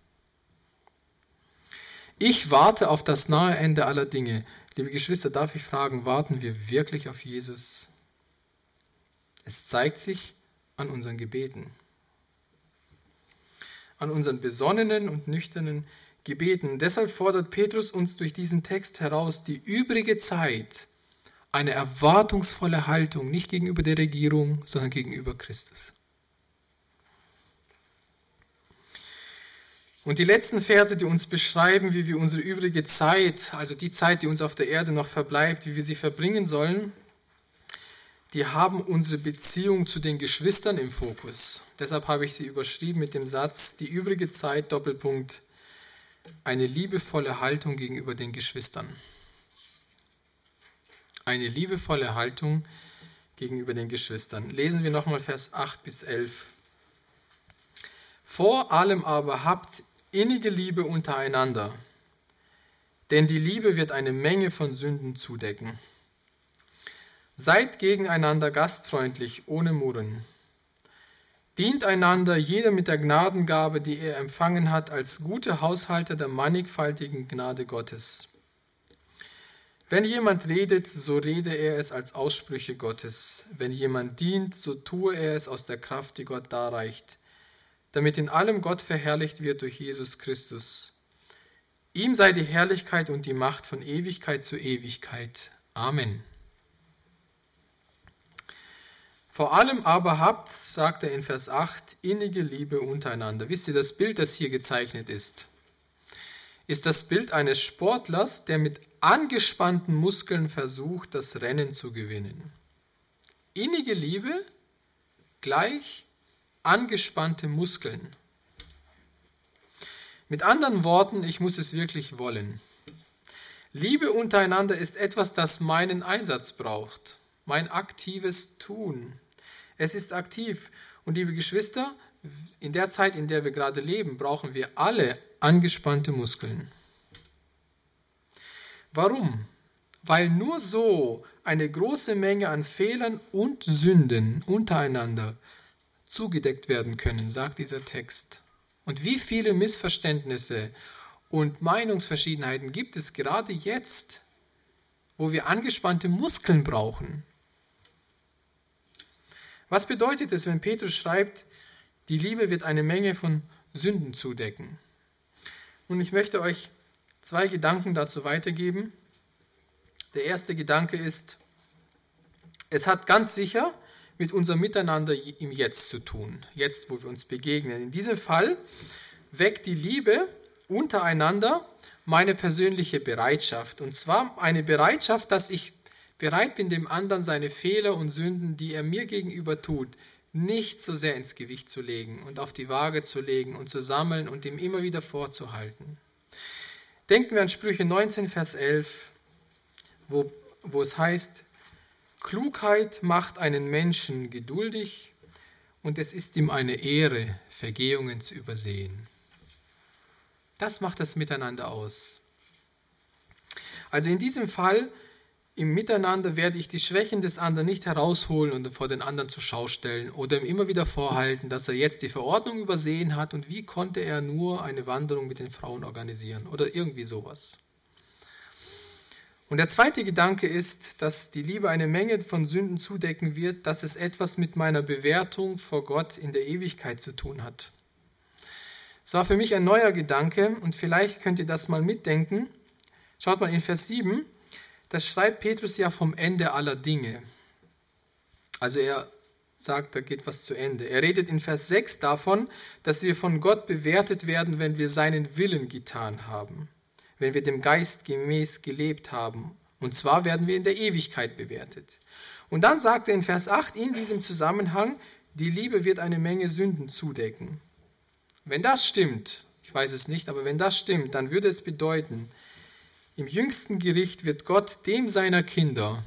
Ich warte auf das nahe Ende aller Dinge. Liebe Geschwister, darf ich fragen, warten wir wirklich auf Jesus? Es zeigt sich an unseren Gebeten, an unseren besonnenen und nüchternen Gebeten. Deshalb fordert Petrus uns durch diesen Text heraus, die übrige Zeit eine erwartungsvolle Haltung, nicht gegenüber der Regierung, sondern gegenüber Christus. Und die letzten Verse, die uns beschreiben, wie wir unsere übrige Zeit, also die Zeit, die uns auf der Erde noch verbleibt, wie wir sie verbringen sollen, die haben unsere Beziehung zu den Geschwistern im Fokus. Deshalb habe ich sie überschrieben mit dem Satz, die übrige Zeit, Doppelpunkt, eine liebevolle Haltung gegenüber den Geschwistern. Eine liebevolle Haltung gegenüber den Geschwistern. Lesen wir nochmal Vers 8 bis 11. Vor allem aber habt innige Liebe untereinander, denn die Liebe wird eine Menge von Sünden zudecken. Seid gegeneinander gastfreundlich, ohne Murren. Dient einander, jeder mit der Gnadengabe, die er empfangen hat, als gute Haushalter der mannigfaltigen Gnade Gottes. Wenn jemand redet, so rede er es als Aussprüche Gottes. Wenn jemand dient, so tue er es aus der Kraft, die Gott darreicht, damit in allem Gott verherrlicht wird durch Jesus Christus. Ihm sei die Herrlichkeit und die Macht von Ewigkeit zu Ewigkeit. Amen. Vor allem aber habt, sagt er in Vers 8, innige Liebe untereinander. Wisst ihr, das Bild, das hier gezeichnet ist das Bild eines Sportlers, der mit angespannten Muskeln versucht, das Rennen zu gewinnen. Innige Liebe gleich angespannte Muskeln. Mit anderen Worten, ich muss es wirklich wollen. Liebe untereinander ist etwas, das meinen Einsatz braucht, mein aktives Tun. Es ist aktiv. Und liebe Geschwister, in der Zeit, in der wir gerade leben, brauchen wir alle angespannte Muskeln. Warum? Weil nur so eine große Menge an Fehlern und Sünden untereinander zugedeckt werden können, sagt dieser Text. Und wie viele Missverständnisse und Meinungsverschiedenheiten gibt es gerade jetzt, wo wir angespannte Muskeln brauchen? Was bedeutet es, wenn Petrus schreibt, die Liebe wird eine Menge von Sünden zudecken? Und ich möchte euch 2 Gedanken dazu weitergeben. Der erste Gedanke ist, es hat ganz sicher mit unserem Miteinander im Jetzt zu tun, jetzt, wo wir uns begegnen. In diesem Fall weckt die Liebe untereinander meine persönliche Bereitschaft. Und zwar eine Bereitschaft, dass ich bereit bin, dem anderen seine Fehler und Sünden, die er mir gegenüber tut, nicht so sehr ins Gewicht zu legen und auf die Waage zu legen und zu sammeln und ihm immer wieder vorzuhalten. Denken wir an Sprüche 19, Vers 11, wo es heißt, Klugheit macht einen Menschen geduldig und es ist ihm eine Ehre, Vergehungen zu übersehen. Das macht das Miteinander aus. Also in diesem Fall, im Miteinander werde ich die Schwächen des anderen nicht herausholen und vor den anderen zur Schau stellen oder ihm immer wieder vorhalten, dass er jetzt die Verordnung übersehen hat und wie konnte er nur eine Wanderung mit den Frauen organisieren oder irgendwie sowas. Und der zweite Gedanke ist, dass die Liebe eine Menge von Sünden zudecken wird, dass es etwas mit meiner Bewertung vor Gott in der Ewigkeit zu tun hat. Es war für mich ein neuer Gedanke und vielleicht könnt ihr das mal mitdenken. Schaut mal in Vers 7, das schreibt Petrus ja vom Ende aller Dinge. Also er sagt, da geht was zu Ende. Er redet in Vers 6 davon, dass wir von Gott bewertet werden, wenn wir seinen Willen getan haben, wenn wir dem Geist gemäß gelebt haben. Und zwar werden wir in der Ewigkeit bewertet. Und dann sagt er in Vers 8 in diesem Zusammenhang, die Liebe wird eine Menge Sünden zudecken. Wenn das stimmt, ich weiß es nicht, aber wenn das stimmt, dann würde es bedeuten, im jüngsten Gericht wird Gott dem seiner Kinder,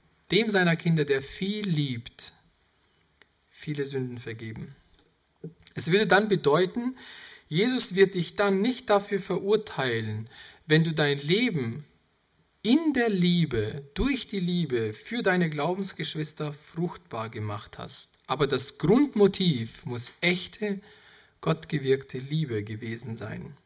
der viel liebt, viele Sünden vergeben. Es würde dann bedeuten, Jesus wird dich dann nicht dafür verurteilen, wenn du dein Leben in der Liebe, durch die Liebe für deine Glaubensgeschwister fruchtbar gemacht hast. Aber das Grundmotiv muss echte, gottgewirkte Liebe gewesen sein.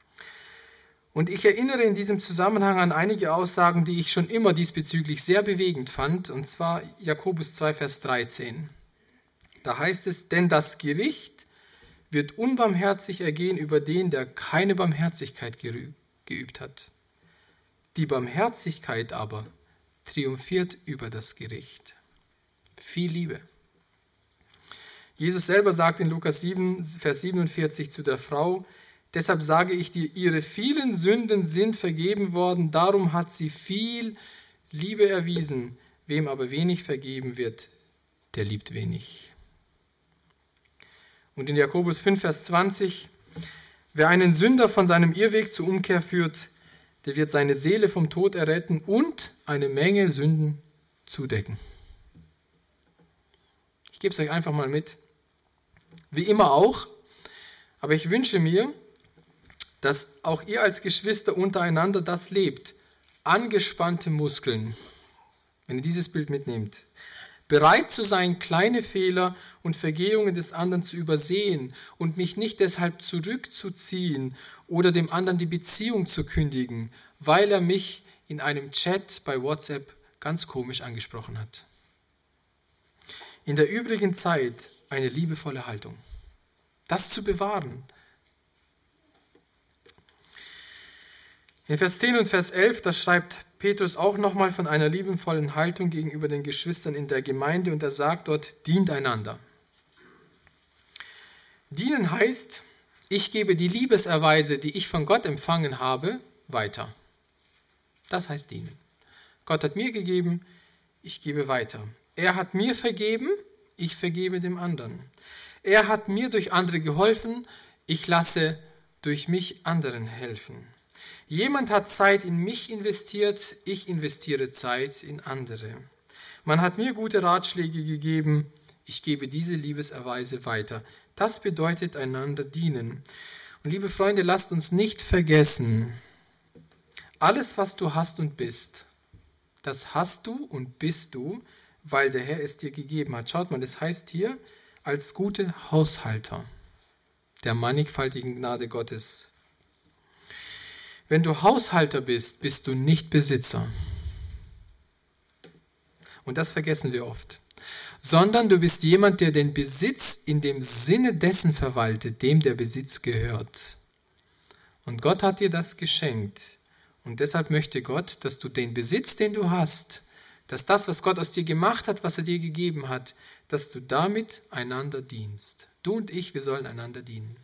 Und ich erinnere in diesem Zusammenhang an einige Aussagen, die ich schon immer diesbezüglich sehr bewegend fand, und zwar Jakobus 2, Vers 13. Da heißt es, denn das Gericht wird unbarmherzig ergehen über den, der keine Barmherzigkeit geübt hat. Die Barmherzigkeit aber triumphiert über das Gericht. Viel Liebe. Jesus selber sagt in Lukas 7, Vers 47 zu der Frau, deshalb sage ich dir, ihre vielen Sünden sind vergeben worden, darum hat sie viel Liebe erwiesen. Wem aber wenig vergeben wird, der liebt wenig. Und in Jakobus 5, Vers 20, wer einen Sünder von seinem Irrweg zur Umkehr führt, der wird seine Seele vom Tod erretten und eine Menge Sünden zudecken. Ich gebe es euch einfach mal mit. Wie immer auch, aber ich wünsche mir, dass auch ihr als Geschwister untereinander das lebt. Angespannte Muskeln, wenn ihr dieses Bild mitnehmt. Bereit zu sein, kleine Fehler und Vergehungen des anderen zu übersehen und mich nicht deshalb zurückzuziehen oder dem anderen die Beziehung zu kündigen, weil er mich in einem Chat bei WhatsApp ganz komisch angesprochen hat. In der übrigen Zeit eine liebevolle Haltung. Das zu bewahren. In Vers 10 und Vers 11, da schreibt Petrus auch nochmal von einer liebevollen Haltung gegenüber den Geschwistern in der Gemeinde und er sagt dort, dient einander. Dienen heißt, ich gebe die Liebeserweise, die ich von Gott empfangen habe, weiter. Das heißt dienen. Gott hat mir gegeben, ich gebe weiter. Er hat mir vergeben, ich vergebe dem anderen. Er hat mir durch andere geholfen, ich lasse durch mich anderen helfen. Jemand hat Zeit in mich investiert, ich investiere Zeit in andere. Man hat mir gute Ratschläge gegeben, ich gebe diese Liebeserweise weiter. Das bedeutet einander dienen. Und liebe Freunde, lasst uns nicht vergessen, alles, was du hast und bist, das hast du und bist du, weil der Herr es dir gegeben hat. Schaut mal, das heißt hier, als gute Haushalter der mannigfaltigen Gnade Gottes. Wenn du Haushalter bist, bist du nicht Besitzer. Und das vergessen wir oft. Sondern du bist jemand, der den Besitz in dem Sinne dessen verwaltet, dem der Besitz gehört. Und Gott hat dir das geschenkt. Und deshalb möchte Gott, dass du den Besitz, den du hast, dass das, was Gott aus dir gemacht hat, was er dir gegeben hat, dass du damit einander dienst. Du und ich, wir sollen einander dienen.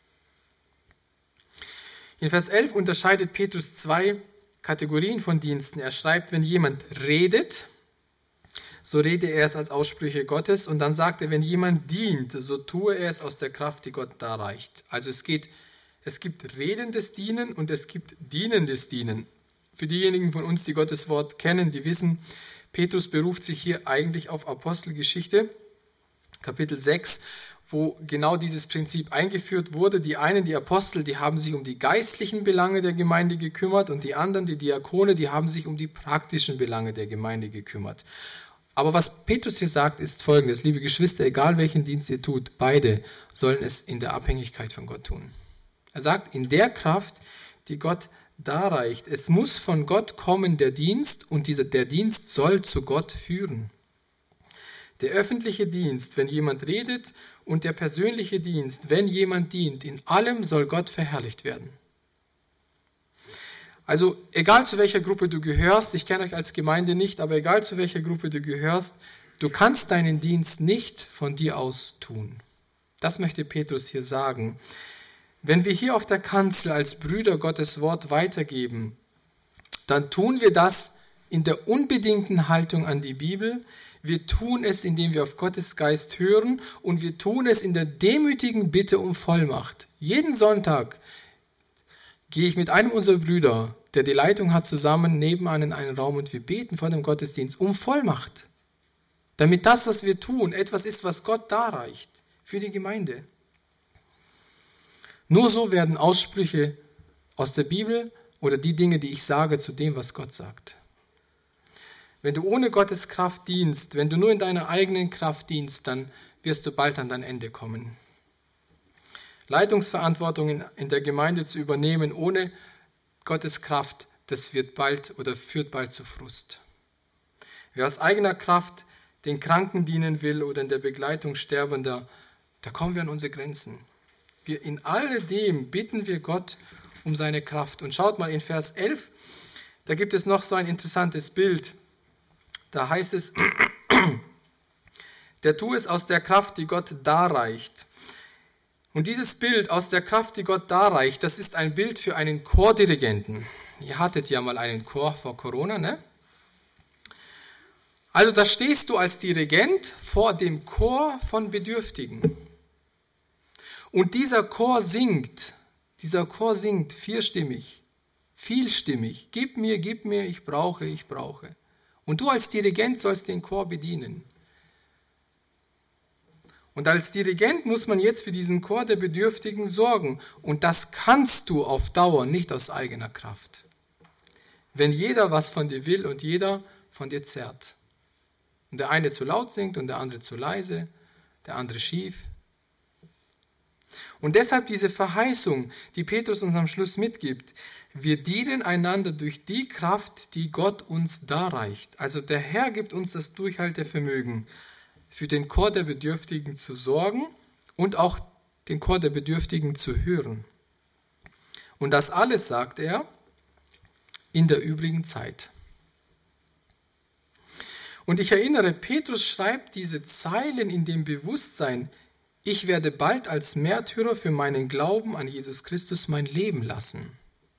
In Vers 11 unterscheidet Petrus zwei Kategorien von Diensten. Er schreibt, wenn jemand redet, so rede er es als Aussprüche Gottes. Und dann sagt er, wenn jemand dient, so tue er es aus der Kraft, die Gott darreicht. Also es gibt redendes Dienen und es gibt dienendes Dienen. Für diejenigen von uns, die Gottes Wort kennen, die wissen, Petrus beruft sich hier eigentlich auf Apostelgeschichte, Kapitel 6, wo genau dieses Prinzip eingeführt wurde. Die einen, die Apostel, die haben sich um die geistlichen Belange der Gemeinde gekümmert und die anderen, die Diakone, die haben sich um die praktischen Belange der Gemeinde gekümmert. Aber was Petrus hier sagt, ist Folgendes: Liebe Geschwister, egal welchen Dienst ihr tut, beide sollen es in der Abhängigkeit von Gott tun. Er sagt, in der Kraft, die Gott darreicht. Es muss von Gott kommen, der Dienst, und der Dienst soll zu Gott führen. Der öffentliche Dienst, wenn jemand redet, und der persönliche Dienst, wenn jemand dient, in allem soll Gott verherrlicht werden. Also egal zu welcher Gruppe du gehörst, ich kenne euch als Gemeinde nicht, aber egal zu welcher Gruppe du gehörst, du kannst deinen Dienst nicht von dir aus tun. Das möchte Petrus hier sagen. Wenn wir hier auf der Kanzel als Brüder Gottes Wort weitergeben, dann tun wir das in der unbedingten Haltung an die Bibel. Wir tun es, indem wir auf Gottes Geist hören, und wir tun es in der demütigen Bitte um Vollmacht. Jeden Sonntag gehe ich mit einem unserer Brüder, der die Leitung hat, zusammen nebenan in einen Raum und wir beten vor dem Gottesdienst um Vollmacht. Damit das, was wir tun, etwas ist, was Gott darreicht für die Gemeinde. Nur so werden Aussprüche aus der Bibel oder die Dinge, die ich sage, zu dem, was Gott sagt. Wenn du ohne Gottes Kraft dienst, wenn du nur in deiner eigenen Kraft dienst, dann wirst du bald an dein Ende kommen. Leitungsverantwortung in der Gemeinde zu übernehmen ohne Gottes Kraft, das wird bald oder führt bald zu Frust. Wer aus eigener Kraft den Kranken dienen will oder in der Begleitung Sterbender, da kommen wir an unsere Grenzen. In alledem bitten wir Gott um seine Kraft. Und schaut mal in Vers 11, da gibt es noch so ein interessantes Bild. Da heißt es, der tue es aus der Kraft, die Gott darreicht. Und dieses Bild aus der Kraft, die Gott darreicht, das ist ein Bild für einen Chordirigenten. Ihr hattet ja mal einen Chor vor Corona, ne? Also da stehst du als Dirigent vor dem Chor von Bedürftigen. Und dieser Chor singt vierstimmig, vielstimmig. Gib mir, ich brauche, ich brauche. Und du als Dirigent sollst den Chor bedienen. Und als Dirigent muss man jetzt für diesen Chor der Bedürftigen sorgen. Und das kannst du auf Dauer nicht aus eigener Kraft. Wenn jeder was von dir will und jeder von dir zerrt. Und der eine zu laut singt und der andere zu leise, der andere schief. Und deshalb diese Verheißung, die Petrus uns am Schluss mitgibt. Wir dienen einander durch die Kraft, die Gott uns darreicht. Also der Herr gibt uns das Durchhaltevermögen, für den Chor der Bedürftigen zu sorgen und auch den Chor der Bedürftigen zu hören. Und das alles, sagt er, in der übrigen Zeit. Und ich erinnere, Petrus schreibt diese Zeilen in dem Bewusstsein, ich werde bald als Märtyrer für meinen Glauben an Jesus Christus mein Leben lassen.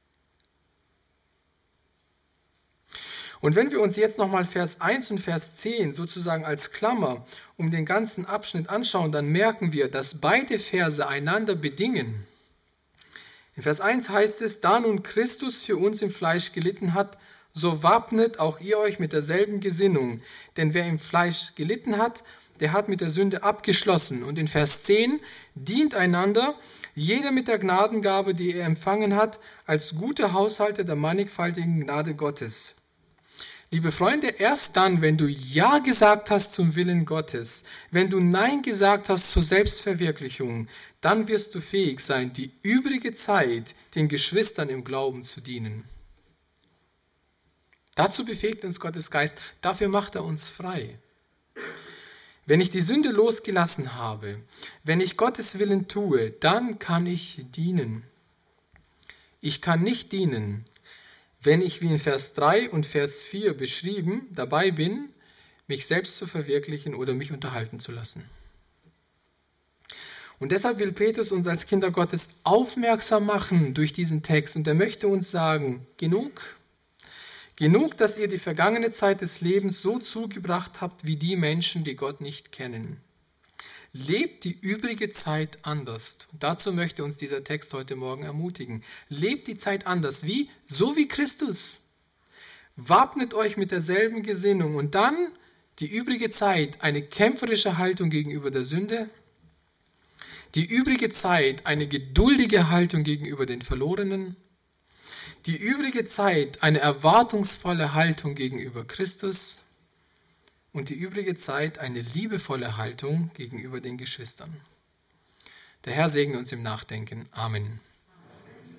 Und wenn wir uns jetzt nochmal Vers 1 und Vers 10 sozusagen als Klammer um den ganzen Abschnitt anschauen, dann merken wir, dass beide Verse einander bedingen. In Vers 1 heißt es, da nun Christus für uns im Fleisch gelitten hat, so wappnet auch ihr euch mit derselben Gesinnung. Denn wer im Fleisch gelitten hat, der hat mit der Sünde abgeschlossen. Und in Vers 10, dient einander, jeder mit der Gnadengabe, die er empfangen hat, als gute Haushalter der mannigfaltigen Gnade Gottes. Liebe Freunde, erst dann, wenn du Ja gesagt hast zum Willen Gottes, wenn du Nein gesagt hast zur Selbstverwirklichung, dann wirst du fähig sein, die übrige Zeit den Geschwistern im Glauben zu dienen. Dazu befähigt uns Gottes Geist, dafür macht er uns frei. Wenn ich die Sünde losgelassen habe, wenn ich Gottes Willen tue, dann kann ich dienen. Ich kann nicht dienen, wenn ich, wie in Vers 3 und Vers 4 beschrieben, dabei bin, mich selbst zu verwirklichen oder mich unterhalten zu lassen. Und deshalb will Petrus uns als Kinder Gottes aufmerksam machen durch diesen Text. Und er möchte uns sagen, genug, dass ihr die vergangene Zeit des Lebens so zugebracht habt wie die Menschen, die Gott nicht kennen. Lebt die übrige Zeit anders. Und dazu möchte uns dieser Text heute Morgen ermutigen. Lebt die Zeit anders. Wie? So wie Christus. Wappnet euch mit derselben Gesinnung und dann die übrige Zeit eine kämpferische Haltung gegenüber der Sünde, die übrige Zeit eine geduldige Haltung gegenüber den Verlorenen, die übrige Zeit eine erwartungsvolle Haltung gegenüber Christus und die übrige Zeit eine liebevolle Haltung gegenüber den Geschwistern. Der Herr segne uns im Nachdenken. Amen.